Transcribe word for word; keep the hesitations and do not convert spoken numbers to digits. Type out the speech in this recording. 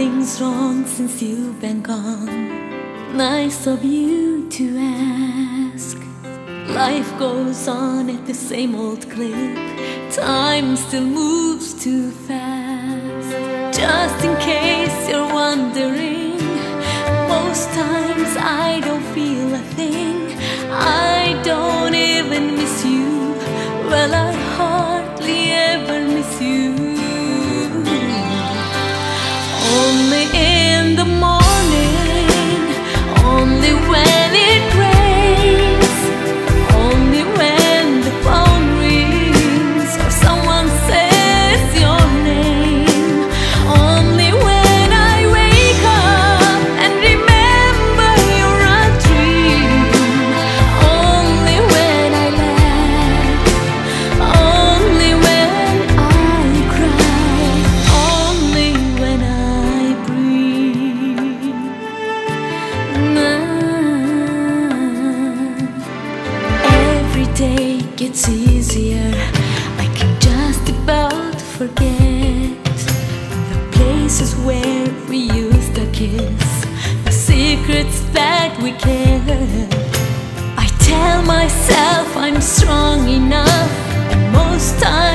Nothing's wrong since you've been gone. Nice of you to ask. Life goes on at the same old clip. Time still moves too fast. Just in case you're wondering, most times I don't feel a thing. I don't even miss you. Well, I hardly ever miss you. Only in the morning, only when it rains, only when the phone rings or someone says your name, only when I wake up and remember you're a dream, only when I laugh, only when I cry, only when I breathe. Every day gets easier. I can just about forget the places where we used to kiss, the secrets that we kept. I tell myself I'm strong enough, and most times